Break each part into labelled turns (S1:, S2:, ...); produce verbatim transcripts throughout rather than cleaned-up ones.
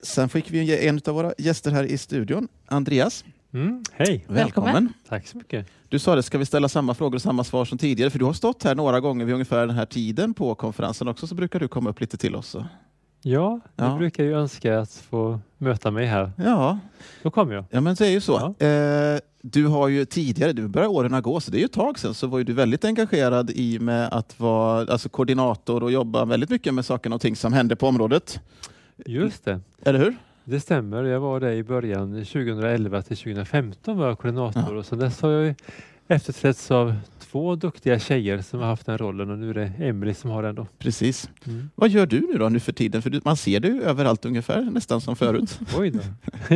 S1: Sen fick vi en av våra gäster här i studion, Andreas.
S2: Mm, hej.
S1: Välkommen.
S3: Välkommen.
S2: Tack så mycket.
S1: Du sa det, ska vi ställa samma frågor och samma svar som tidigare? För du har stått här några gånger vid ungefär den här tiden på konferensen också, så brukar du komma upp lite till oss.
S2: Ja, jag
S1: Ja.
S2: brukar ju önska att få möta mig här.
S1: Ja,
S2: Då kommer jag.
S1: ja men det är ju så.
S2: Ja.
S1: Eh, du har ju tidigare, du börjar åren gå, så det är ju ett tag sedan, så var ju du väldigt engagerad i med att vara alltså, koordinator och jobba väldigt mycket med saker och ting som händer på området.
S2: Just det.
S1: Eller hur?
S2: Det stämmer. Jag var där i början tjugoelva till tjugofemton var jag koordinator.
S1: Ja.
S2: Och så dess har jag efterträtts av två duktiga tjejer som har haft den rollen. Och nu är det Emily som har den då.
S1: Precis.
S2: Mm.
S1: Vad gör du nu då nu för tiden? För du, man ser det ju överallt ungefär, nästan som förut.
S2: Oj då.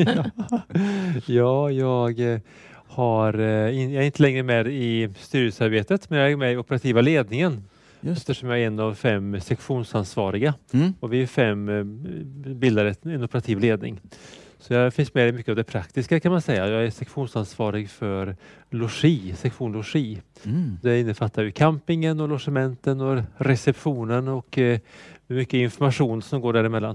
S2: ja, jag eh, har, eh, jag är inte längre med i styrelsearbetet, men jag är med i operativa ledningen.
S1: Just.
S2: Eftersom jag är en av fem sektionsansvariga.
S1: Mm.
S2: Och vi är fem eh, bildar ett, en operativ ledning. Så jag finns med i mycket av det praktiska kan man säga. Jag är sektionsansvarig för logi, sektion logi.
S1: Mm.
S2: Det innefattar ju campingen och logementen och receptionen och eh, mycket information som går däremellan.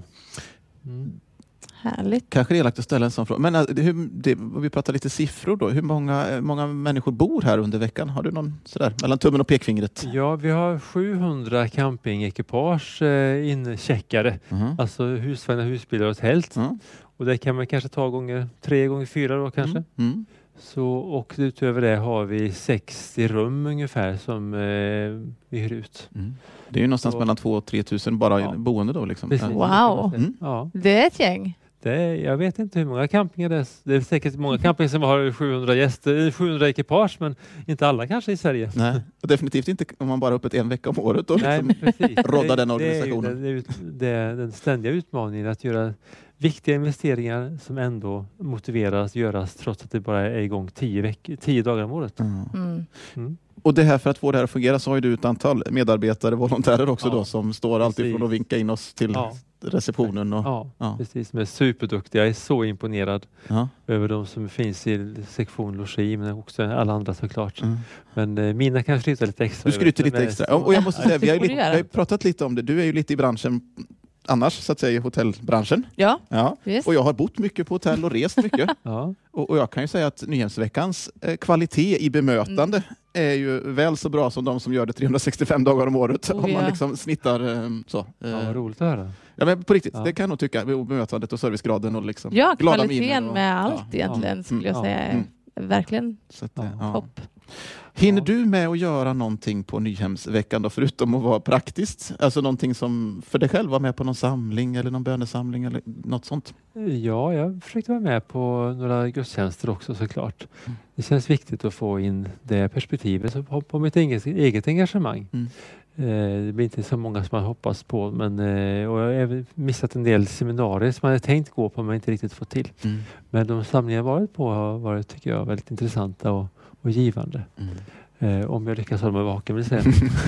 S2: Mm.
S3: Härligt.
S1: Kanske det är lagt att ställa en sån fråga. Men alltså, hur, det, vi pratar lite siffror då. Hur många, många människor bor här under veckan? Har du någon sådär mellan tummen och pekfingret?
S2: Ja, vi har sjuhundra campingekipage eh, incheckade.
S1: Mhm.
S2: Alltså husvagnar, husbilar och tält.
S1: Mm.
S2: Och det kan man kanske ta gånger tre gånger fyra då kanske.
S1: Mm. Mm.
S2: Så, och utöver det har vi sextio rum ungefär som eh, vi hyr ut.
S1: Mm. Det är ju någonstans
S2: Så-
S1: mellan två och tre tusen bara
S2: Ja.
S1: i boende då liksom.
S2: Precis.
S1: Ja.
S3: Wow.
S1: Mm.
S2: Ja,
S3: Det är ett gäng.
S2: det är, jag vet inte hur många campingar det är. Det är säkert många campingar som har sjuhundra gäster, sjuhundra ekipage, men inte alla kanske i Sverige.
S1: Nej, och definitivt inte om man bara är öppet en vecka om året. Och
S2: Nej,
S1: liksom.
S2: precis.
S1: rodda den
S2: Det- det är ju
S1: organisationen.
S2: Det, det, är ut- det, den ständiga utmaningen att göra viktiga investeringar som ändå motiveras att göras trots att det bara är igång tio, veck- tio dagar om året.
S1: Mm.
S3: Mm.
S2: Mm.
S1: Och det här för att få det här att fungera så har ju du ett antal medarbetare, volontärer också
S2: Ja.
S1: då som står alltid
S2: Precis.
S1: från att vinka in oss till
S2: Ja.
S1: receptionen. Och,
S2: Ja,
S1: Ja.
S2: precis. De är superduktiga. Jag är så imponerad
S1: ja.
S2: över de som finns i sektion logi, men också alla andra såklart.
S1: Mm.
S2: Men eh, mina kan skryta lite extra.
S1: Du skryter
S2: över.
S1: lite
S2: De är
S1: extra.
S2: så-
S1: Och jag måste säga, vi har, ju
S3: Det får
S1: lite,
S3: du göra.
S1: vi har ju pratat lite om det. Du är ju lite i branschen annars, så att säga, i hotellbranschen.
S3: Ja,
S1: Ja.
S3: visst.
S1: Och jag har bott mycket på hotell och rest mycket.
S2: Ja,
S1: och, och jag kan ju säga att Nyhemsveckans eh, kvalitet i bemötande är ju väl så bra som de som gör det trehundrasextiofem dagar om året.
S3: Oh,
S1: om man
S3: ja.
S1: liksom snittar eh, så. Eh,
S2: ja, vad roligt att höra.
S1: ja, men på riktigt,
S2: Ja.
S1: det kan jag nog tycka. med Bemötandet och servicegraden och liksom
S3: Ja,
S1: glada
S3: kvaliteten
S1: miner och-
S3: med allt
S1: ja.
S3: egentligen skulle jag
S2: Ja.
S3: säga är
S1: Mm.
S3: verkligen
S1: Så att,
S2: Ja.
S1: eh, ja.
S3: topp.
S1: Hinner
S2: Ja.
S1: du med att göra någonting på Nyhemsveckan då, förutom att vara praktiskt? Alltså någonting som för dig själv, var med på någon samling eller någon bönesamling eller något sånt?
S2: Ja, jag försökte vara med på några gudstjänster också såklart.
S1: Mm.
S2: Det känns viktigt att få in det perspektivet så på, på mitt eget, eget engagemang.
S1: Mm.
S2: Eh, det blir inte så många som man hoppas på, men eh, och jag har även missat en del seminarier som man hade tänkt gå på men inte riktigt fått till.
S1: Mm.
S2: Men de samlingar jag varit på har varit, tycker jag, väldigt intressanta och, och givande.
S1: Mm.
S2: Eh, om jag lyckas hålla mig vaken vill säga.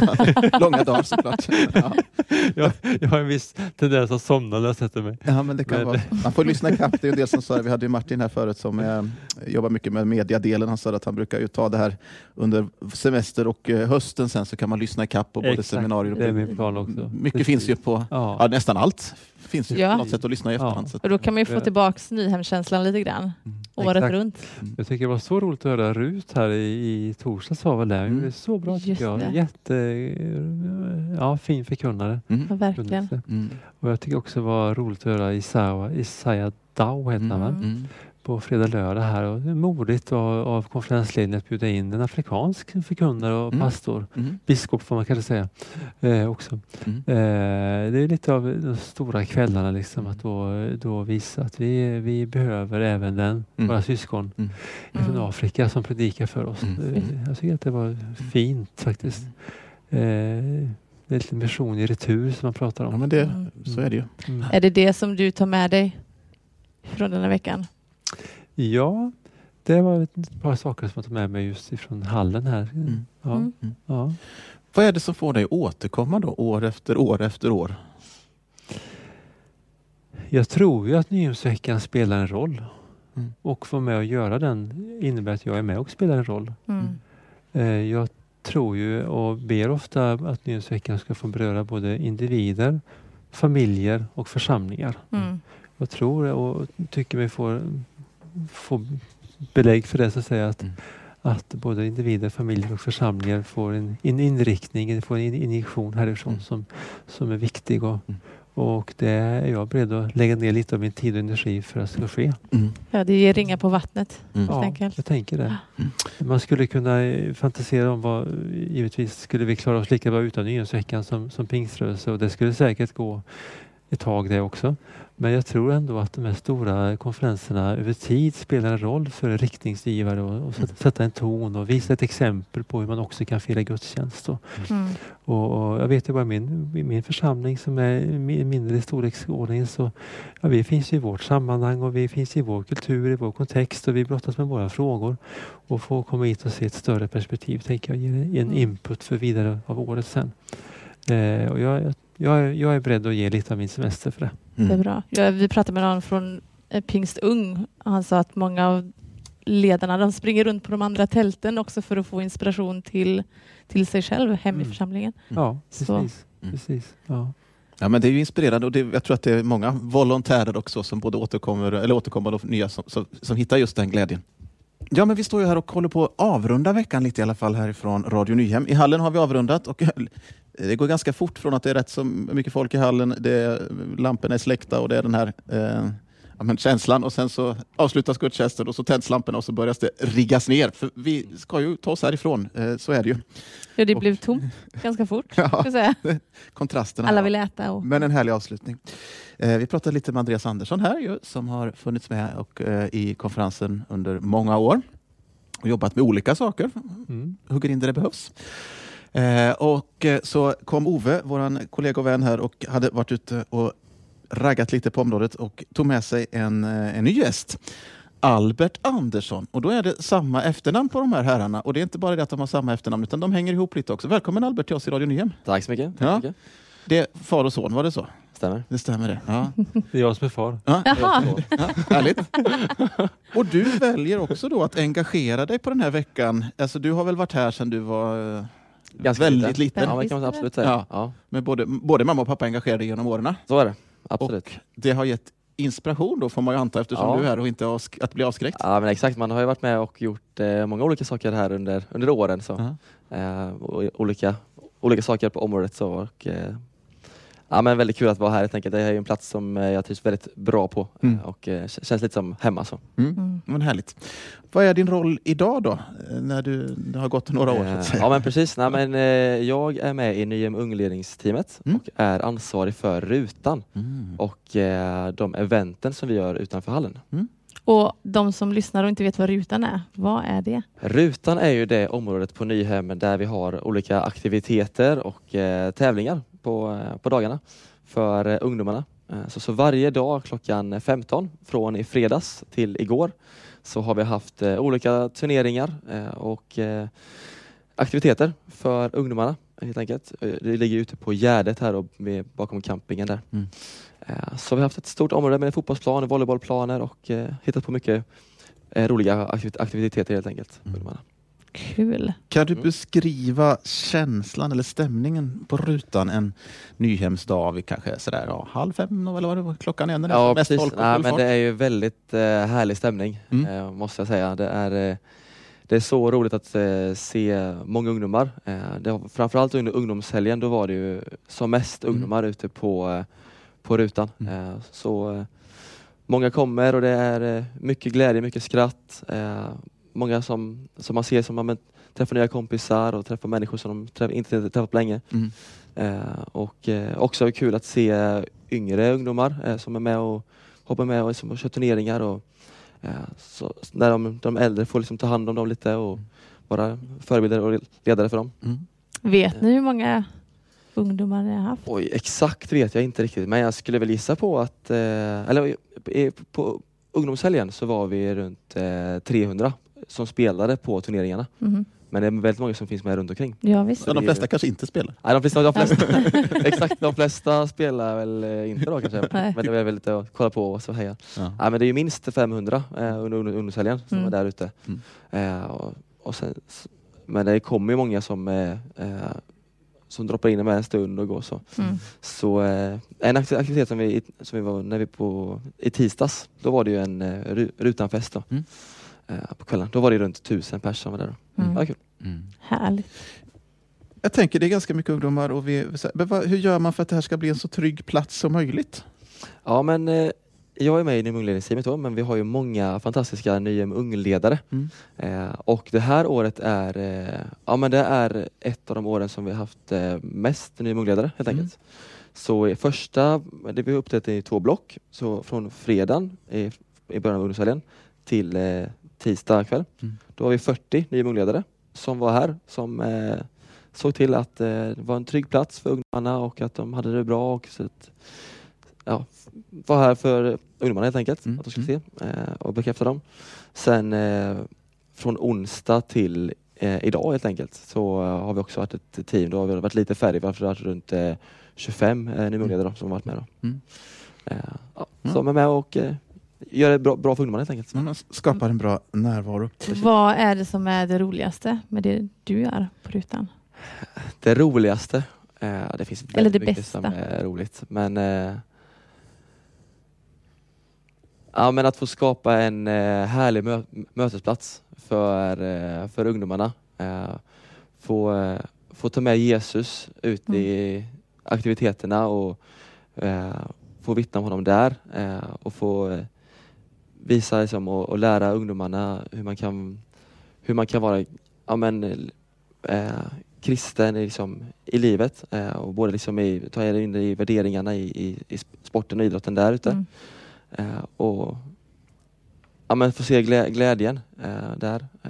S1: Långa dagar såklart. Ja.
S2: jag, jag har en viss tendens att somna när jag sätter mig.
S1: Ja, men det kan
S2: Men-
S1: vara. Man får lyssna ikapp. Det är en del som sa, vi hade ju Martin här förut som eh, jobbar mycket med mediadelen. Han sa att han brukar ju ta det här under semester och eh, hösten sen så kan man lyssna ikapp på både
S2: Exakt,
S1: seminarier och
S2: det är min plan också.
S1: mycket
S2: Precis.
S1: finns ju på,
S2: Ja.
S1: ja, nästan allt finns ju
S3: Ja.
S1: på något sätt att lyssna i
S2: Ja.
S1: efterhand. Så att,
S3: Och då kan man ju få
S2: Ja.
S3: tillbaks Nyhemskänslan lite grann.
S1: Mm.
S3: Året
S2: Exakt.
S3: runt.
S2: Jag tycker det var så roligt att höra Rut här i, i torsdags var väl där.
S1: Mm.
S2: Det är så bra
S3: Just
S2: tycker jag.
S3: det.
S2: Jätte, ja, fin förkunnare.
S1: Mm.
S3: Ja, verkligen.
S1: Mm.
S2: Och jag tycker också det var roligt att höra Isaiah, Isaiah Dow heter han, va?
S3: Mm.
S1: Mm.
S2: På fredag lördag här. Och det är modigt av, av konferensledningen att bjuda in en afrikansk förkunnare och
S1: Mm.
S2: pastor.
S1: Mm.
S2: Biskop får man kanske säga eh, också.
S1: Mm.
S2: Eh, det är lite av de stora kvällarna liksom, att då, då visa att vi, vi behöver även den,
S1: Mm.
S2: våra syskon
S1: Mm.
S2: från
S3: Mm.
S2: Afrika som predikar för oss.
S1: Mm.
S2: Eh, jag tycker att det var fint faktiskt. Eh, det är lite mission i retur som man pratar om.
S1: Ja, men det,
S3: Mm.
S1: så är det ju.
S2: Mm.
S3: Är det det som du tar med dig från den här veckan?
S2: Ja, det var ett par saker som jag tog med mig just ifrån hallen här.
S1: Mm.
S2: Ja,
S3: Mm.
S2: ja.
S1: Vad är det som får dig att återkomma då, år efter år efter år?
S2: Jag tror ju att Nyhemsveckan spelar en roll.
S1: Mm.
S2: Och få med och göra den innebär att jag är med och spelar en roll.
S3: Mm.
S2: Eh, jag tror ju och ber ofta att Nyhemsveckan ska få beröra både individer, familjer och församlingar.
S3: Mm.
S2: jag tror och tycker mig få, få belägg för det, så att säga, att, mm. att både individer, familjer och församlingar får en, en inriktning, får en injektion härifrån mm. som, som är viktig. Och, mm. och det är jag beredd att lägga ner lite av min tid och energi för att det ska ske.
S3: Mm. Ja, det ger ringar på vattnet.
S2: Mm. Ja, jag tänker det. Mm. Man skulle kunna fantisera om vad, givetvis skulle vi klara oss lika bra utan Nyhemsveckan som, som pingströrelse, och det skulle säkert gå ett tag det också. Men jag tror ändå att de här stora konferenserna över tid spelar en roll för riktningsgivare och, och sätta en ton och visa ett exempel på hur man också kan fira gudstjänst. Och, mm. och, och jag vet ju bara min, min församling som är mindre i storleksordning, så ja, vi finns i vårt sammanhang och vi finns i vår kultur, i vår kontext, och vi brottas med våra frågor, och få komma hit och se ett större perspektiv, tänker jag, ge en input för vidare av året sen. Eh, och jag, jag, jag är beredd att ge lite av min semester för det.
S3: Mm. Det är bra. Ja, vi pratade med någon från eh, Pingst Ung. Han sa att många av ledarna, de springer runt på de andra tälten också för att få inspiration till, till sig själv hem mm. i församlingen.
S2: Mm. Ja, precis. Mm. precis. Ja.
S1: Ja, men det är ju inspirerande, och det, jag tror att det är många volontärer också som både återkommer eller återkommer och nya som, som, som hittar just den glädjen. Ja, men vi står ju här och håller på att avrunda veckan lite i alla fall härifrån Radio Nyhem. I hallen har vi avrundat, och det går ganska fort från att det är rätt så mycket folk i hallen. Det är, lamporna är släckta och det är den här eh, ja, men känslan, och sen så avslutas gudstjänsten och så tänds lamporna och så börjar det riggas ner. För vi ska ju ta oss härifrån, eh, så är det ju.
S3: Ja, det blev tomt ganska fort.
S1: Ja,
S3: ska säga.
S1: Kontrasterna.
S3: Alla vill äta. Och...
S1: Men en härlig avslutning. Eh, vi pratade lite med Andreas Andersson här ju, som har funnits med och, eh, i konferensen under många år och jobbat med olika saker. Mm. Hugger in där det behövs. Eh, och eh, så kom Ove, våran kollega och vän här, och hade varit ute och raggat lite på området och tog med sig en, en ny gäst. Albert Andersson. Och då är det samma efternamn på de här herrarna. Och det är inte bara det att de har samma efternamn, utan de hänger ihop lite också. Välkommen Albert till oss i Radio Nyhem.
S4: Tack så mycket. Tack
S1: ja.
S4: mycket.
S1: Det är far och son, var det så?
S4: Stämmer.
S1: Det stämmer det. Ja.
S2: Det är jag som är far.
S1: Ja. Ja, härligt. Och du väljer också då att engagera dig på den här veckan. Alltså du har väl varit här sedan du var
S4: ganska
S1: väldigt liten.
S4: Ja, det kan man absolut säga.
S1: Ja. Ja. Men både, både mamma och pappa engagerade genom åren.
S4: Så är det. Absolut.
S1: Och det har gett inspiration då, får man ju anta, eftersom ja. du är här och inte avsk- att bli avskräckt.
S4: Ja, men exakt. Man har ju varit med och gjort eh, många olika saker här under, under åren. Så. Uh-huh. Eh, och, olika, olika saker på området. Så, och, eh, ja, men väldigt kul att vara här. Jag tänker att det är en plats som jag trivs väldigt bra på. Mm. Och eh, känns lite som hemma. Så.
S1: Mm. Mm. Men härligt. Vad är din roll idag då? När du det har gått några år? Så att säga.
S4: Ja, men precis. Nej, men, eh, jag är med i Nyhem ungledningsteamet mm. och är ansvarig för rutan. Mm. Och eh, de eventen som vi gör utanför hallen.
S3: Mm. Och de som lyssnar och inte vet vad rutan är, vad är det?
S4: Rutan är ju det området på Nyhem där vi har olika aktiviteter och eh, tävlingar på, eh, på dagarna för eh, ungdomarna. Eh, så, så varje dag klockan femton från i fredags till igår så har vi haft eh, olika turneringar eh, och eh, aktiviteter för ungdomarna helt enkelt. Det ligger ute på Gärdet här och med, bakom campingen där. Mm. Eh, så vi har haft ett stort område med fotbollsplan, volleybollplaner och eh, hittat på mycket eh, roliga aktivit- aktiviteter helt enkelt. Mm.
S3: Kul.
S1: Kan du beskriva känslan eller stämningen på rutan en Nyhemsdag vid kanske sådär ja, halv fem eller vad det var klockan är?
S4: Ja, precis. Nej, men det är ju väldigt eh, härlig stämning mm. eh, måste jag säga. Det är, eh, det är så roligt att eh, se många ungdomar. Eh, det var, framförallt under ungdomshelgen då var det ju som mest mm. ungdomar ute på, eh, på rutan. Mm. Eh, så eh, många kommer och det är eh, mycket glädje, mycket skratt. Eh, Många som, som man ser som man träffar nya kompisar och träffar människor som de träff, inte träffat på länge. Mm. Eh, och eh, också kul att se yngre ungdomar eh, som är med och hoppar med och, liksom, och kör turneringar. Och, eh, så, där de, de äldre får liksom ta hand om dem lite och vara förebilder och ledare för dem. Mm.
S3: Vet ni hur många ungdomar ni har haft?
S4: Oj, exakt vet jag inte riktigt. Men jag skulle väl gissa på att... Eh, eller på ungdomshelgen så var vi runt eh, trehundra som spelade på turneringarna. Mm. Men det är väldigt många som finns med runt omkring.
S3: Ja, visst.
S1: Ja, de flesta kanske inte spelar.
S4: Nej, de flesta, de flesta, exakt, de flesta spelar väl inte då kanske. Nej. Men det är väl lite att kolla på och så heja. Ja. Nej, men det är ju minst femhundra eh, under ungdomshelgen som mm. är där ute. Mm. Eh, och, och sen, men det kommer ju många som eh, som droppar in med en stund och går så.
S3: Mm.
S4: Så eh, en aktivitet som vi, som vi var när vi på i tisdags, då var det ju en eh, rutanfest då.
S1: Mm.
S4: Eh, på kvällen. Då var det runt tusen personer som var där då.
S3: Mm.
S4: Ja, kul.
S1: Mm.
S3: Härligt.
S1: Jag tänker det är ganska mycket ungdomar och vi, men vad, hur gör man för att det här ska bli en så trygg plats som möjligt?
S4: Ja, men eh, jag är med i Ny ungledningsteamet då, men vi har ju många fantastiska nya ungledare.
S1: Mm.
S4: Eh, och det här året är eh, ja, men det är ett av de åren som vi har haft eh, mest nya ungledare helt
S1: Mm.
S4: enkelt. Så i första, det vi har uppdelat i två block, så från fredagen i, i början av ungdomshelgen till eh, tisdag kväll.
S1: Mm.
S4: Då har vi fyrtio nya ungledare som var här, som eh, såg till att eh, det var en trygg plats för ungdomarna och att de hade det bra och så att, ja, var här för ungdomarna helt enkelt,
S1: Mm.
S4: att de skulle se eh, och bekräfta dem. Sen eh, från onsdag till eh, idag helt enkelt så eh, har vi också varit ett team, då har vi varit lite färre, vi har varit runt eh, tjugofem eh, ungdomsledare som har varit med då.
S1: Mm.
S4: Eh, ja,
S1: Mm.
S4: som är med och eh, gör det bra, bra för ungdomarna helt enkelt.
S1: Man skapar en bra närvaro.
S3: Vad är det som är det roligaste med det du gör på rutan?
S4: Det roligaste, eh, det finns
S3: Eller
S4: väldigt
S3: det
S4: mycket
S3: bästa.
S4: som är roligt, men eh, ja, men att få skapa en eh, härlig mö mötesplats för, eh, för ungdomarna. Eh, få, eh, få ta med Jesus ut
S3: Mm.
S4: i aktiviteterna och eh, få vittna om honom där eh, och få eh, visa liksom, och, och lära ungdomarna hur man kan, hur man kan vara ja, men, eh, kristen liksom, i livet eh, och både liksom i, ta in i värderingarna i, i, i sporten och idrotten där ute.
S3: Mm.
S4: Eh, och ja, men få se glä, glädjen eh, där. Eh,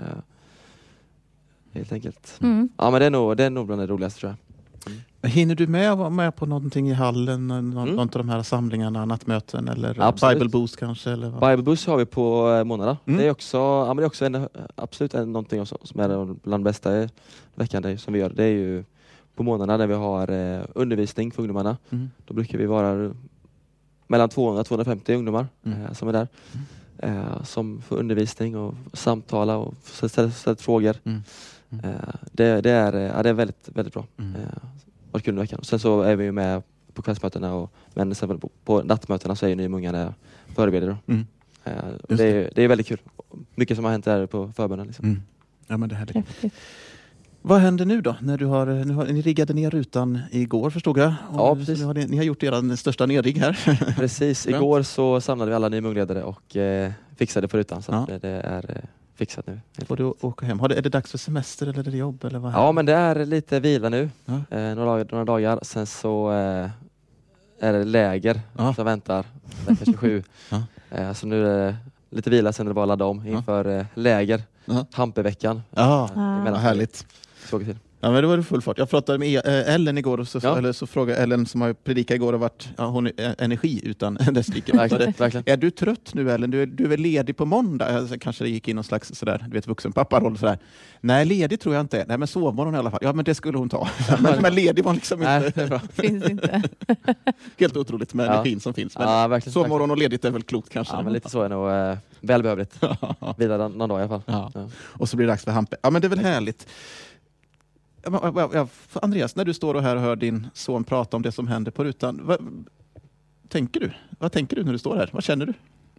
S4: helt enkelt.
S3: Mm.
S4: Ja, men det är nog, det är nog bland det roligaste tror jag.
S1: Hinner du med att vara med på någonting i hallen, någon,
S4: Mm.
S1: någon av de här samlingarna, nattmöten eller
S4: Absolut.
S1: Bible Boost kanske? Eller vad?
S4: Bible Bus har vi på eh, månaderna.
S1: Mm.
S4: Det är också, ja, men det är också en, absolut en, någonting som, som är bland det bästa i veckan det, som vi gör. Det är ju på månaderna när vi har eh, undervisning för ungdomarna.
S1: Mm.
S4: Då brukar vi vara mellan tvåhundra till tvåhundrafemtio ungdomar
S1: Mm.
S4: eh, som är där. Eh, som får undervisning och samtala och ställa, ställa frågor.
S1: Mm. Mm.
S4: Eh, det, det, är, ja, det är väldigt, väldigt bra.
S1: Mm.
S4: Eh, varit kul i veckan. Sen så är vi ju med på kvällsmötena och, men sen på, på nattmötena så är ju ni många där förbereder då.
S1: Mm.
S4: Eh,
S1: Just
S4: det, är, det är väldigt kul. Mycket som har hänt där på förbönen. Liksom.
S1: Mm. Ja, men det här är...
S3: Häftigt.
S1: Vad händer nu då? När du har, nu har, ni riggade ner rutan igår förstod jag. Och
S4: Ja,
S1: nu-
S4: precis.
S1: Nu har ni, ni har gjort er största nedrigg här.
S4: Precis,
S1: Skönt.
S4: igår så samlade vi alla nya mungledare och eh, fixade på rutan så
S1: Ja.
S4: att det, det är eh, fixat nu.
S1: Får du åka hem? Har det, är det dags för semester eller är det jobb? Eller vad?
S4: Ja, men det är lite vila nu.
S1: Ja.
S4: Eh, några, dagar, några dagar. Sen så eh, är det läger
S1: Ja.
S4: som väntar vecka tjugosju.
S1: Ja.
S4: eh, så nu är det lite vila, sen är det bara att ladda om inför eh, läger.
S1: Ja.
S4: Hampeveckan.
S1: Ja,
S3: Ah.
S4: emellan.
S1: vad härligt.
S4: Så åker till.
S1: Ja, men det var det full fart. Jag pratade med eh, Ellen igår och så,
S4: Ja.
S1: eller så frågade Ellen som har predikat igår och varit ja, hon är eh, energi utan dess like.
S4: Verkligen, verkligen.
S1: Är du trött nu Ellen? Du är, du är väl ledig på måndag? Alltså, kanske det gick in någon slags sådär, du vet, vuxenpapparoll sådär. Nej, ledig tror jag inte. Nej, men sovmorgon i alla fall. Ja, men det skulle hon ta. men, men ledig var liksom
S4: Nej,
S1: inte
S4: det är bra.
S3: Finns inte.
S1: helt otroligt med
S4: Ja.
S1: energin som finns. Men
S4: Ja, verkligen.
S1: sovmorgon och ledigt är väl klokt kanske.
S4: Ja, men lite så är nog eh, välbehövligt. Vila någon någon dag i alla fall.
S1: Ja.
S4: Ja.
S1: Och så blir det dags för Hampe. Ja, men det är väl härligt. Ja, men, ja, ja, Andreas, när du står och här och hör din son prata om det som händer på rutan, vad tänker du? Vad tänker du när du står här? Vad känner du?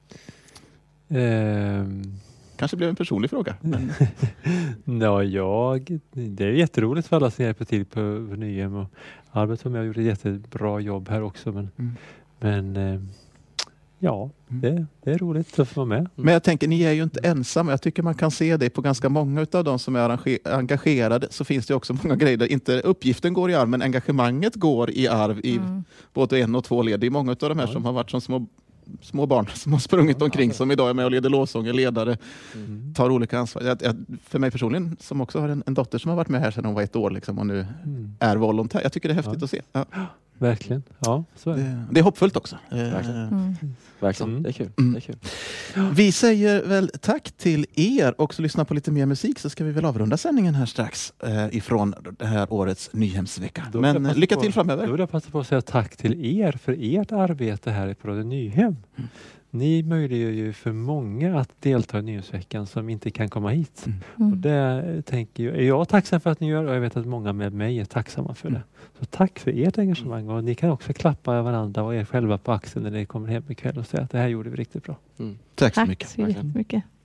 S2: Ehm,
S1: Kanske blev en personlig fråga. Men...
S2: ja, jag, det är jätteroligt för alla som hjälper till på Nyhem och Albert som jag har gjort ett jättebra jobb här också. Men,
S1: Mm.
S2: men eh, ja,
S1: Mm.
S2: det, det är roligt att få vara med.
S1: Men jag tänker, ni är ju inte ensamma. Jag tycker man kan se det på ganska många av de som är arrange- engagerade. Så finns det också många grejer där inte uppgiften går i arv, men engagemanget går i arv i
S3: Mm.
S1: både en och två led. Det är många av de här
S2: Ja.
S1: som har varit som små, små barn som har sprungit omkring, som idag är med och leder lovsång, är ledare,
S2: Mm.
S1: tar olika ansvar. Jag, jag, för mig personligen, som också har en, en dotter som har varit med här sedan hon var ett år liksom, och nu
S2: Mm.
S1: är volontär. Jag tycker det är häftigt
S2: Ja.
S1: att se. Ja,
S2: Verkligen, ja så är det.
S1: det, det är hoppfullt också.
S4: Verkligen.
S1: Eh,
S3: Mm.
S4: Verkligen,
S2: Mm.
S4: det är kul.
S1: Mm.
S4: Det är kul.
S1: Vi säger väl tack till er och så lyssna på lite mer musik så ska vi väl avrunda sändningen här strax eh, ifrån det här årets Nyhemsvecka.
S2: Då vill jag
S1: Men
S2: passa
S1: lycka
S2: på-
S1: till
S2: Då
S1: framöver.
S2: vill jag passa på att säga tack till er för ert arbete här på Radio Nyhem.
S1: Mm.
S2: ni möjliggör ju för många att delta i Nyhetsveckan som inte kan komma hit.
S1: Mm.
S3: Mm.
S2: Och det tänker jag, är jag tacksam för att ni gör och jag vet att många med mig är tacksamma för det. Så tack för ert engagemang och ni kan också klappa varandra och er själva på axeln när ni kommer hem ikväll och säga att det här gjorde vi riktigt bra.
S4: Mm.
S1: Tack så
S3: Tack
S1: mycket.
S3: så jättemycket.